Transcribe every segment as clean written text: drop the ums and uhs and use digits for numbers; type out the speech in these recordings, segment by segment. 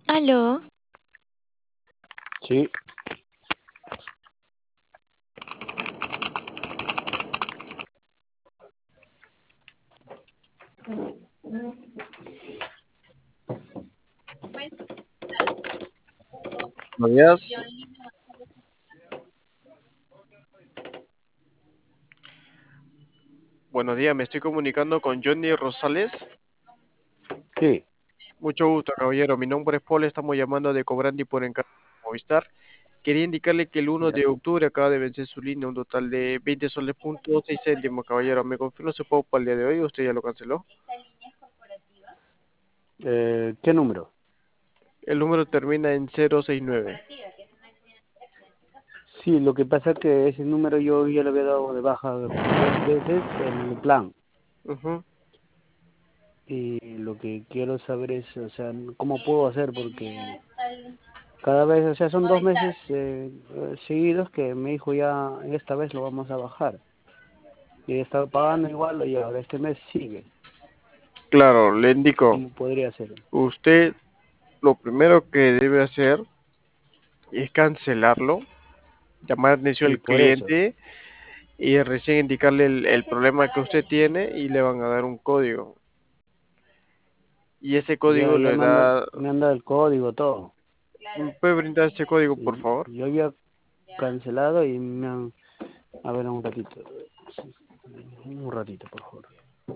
Aló, Sí, Buenos días. Buenos días, me estoy comunicando con Johnny Rosales. sí. Mucho gusto, caballero. Mi nombre es Paul, estamos llamando de Cobrandi por encargo de Movistar. Quería indicarle que el 1 Ya. de octubre acaba de vencer su línea, un total de 20 soles punto 6 céntimos, caballero. ¿Me confirma su pago para el día de hoy? ¿Usted ya lo canceló? ¿Qué número? El número termina en 069. Sí, lo que pasa es que ese número yo ya le había dado de baja 2 veces en el plan. Ujú. Y lo que quiero saber es, o sea, cómo puedo hacer porque cada vez, o sea, son 2 meses seguidos que me dijo ya, esta vez lo vamos a bajar. Y he estado pagando igual y ahora este mes sigue. Claro, le indico. ¿Cómo podría hacer? Usted lo primero que debe hacer es cancelarlo, llamar la atención Sí, al por eso. cliente y recién indicarle el problema que usted tiene y le van a dar un código. Y ese código Ya le da... me han dado el código, todo. ¿Me puede brindar ese código, por Sí, favor? yo había cancelado y me han... A ver, un ratito. Un ratito, por favor.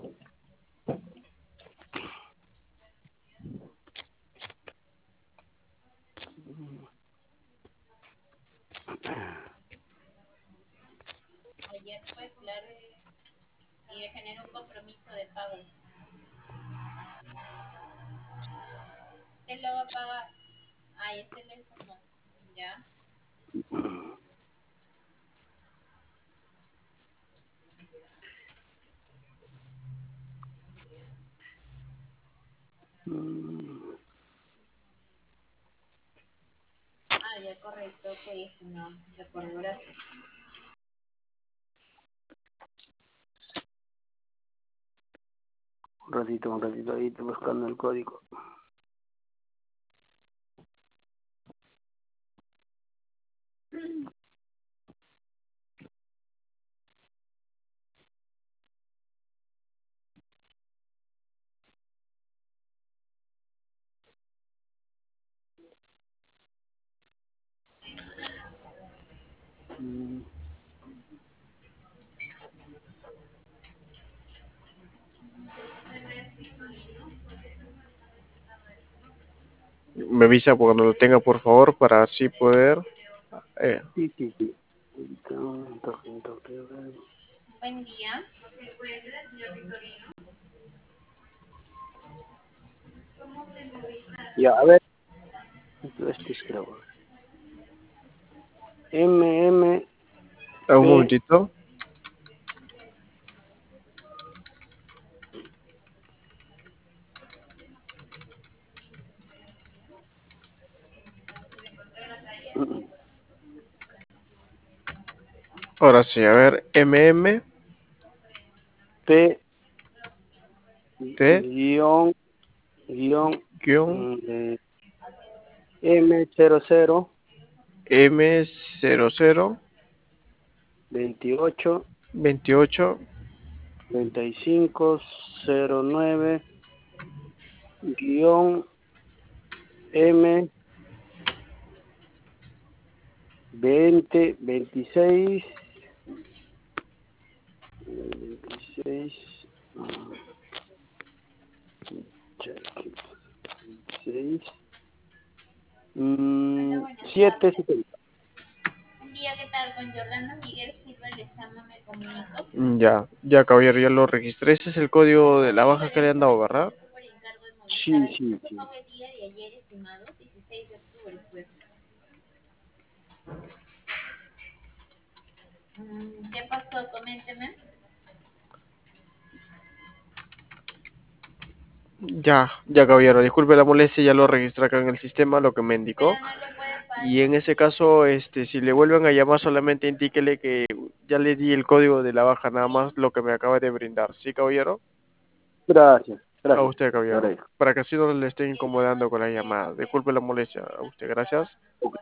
Mm, un ratito, ahí estoy buscando el código. Mm, Me avisa cuando lo tenga, por favor, para así poder... eh, sí, sí, sí. Un toque, a ver. Ya, a ver. Este es creo. MMP. un momentito. Ahora sí, a ver, MM, P T, guión guión guión, M00 M00 28 28 3509 guión M 26 26 6 770. Ya, ya, caballero, ya lo registré. Ese es el código de la baja que le han dado, ¿verdad? Sí, sí, sí. Ya, ya, caballero, disculpe la molestia, ya lo registré acá en el sistema, lo que me indicó. Y en ese caso, si le vuelven a llamar, solamente indíquele que ya le di el código de la baja, nada más lo que me acaba de brindar. ¿Sí, caballero? Gracias. A Gracias, usted, le caballero. agradezco. Para que así no le esté incomodando con la llamada. Disculpe la molestia. A usted, gracias.